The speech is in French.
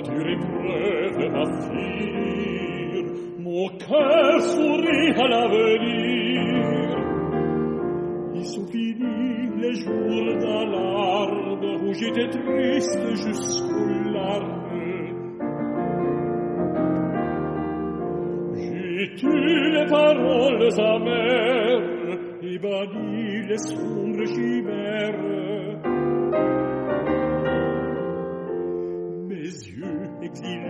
dure épreuve va fuir, mon cœur sourit à l'avenir. Ils sont finis les jours d'alarme où j'étais triste jusqu'aux larmes. J'ai tué les paroles amères et banni les sombres chimères. Mes yeux exilés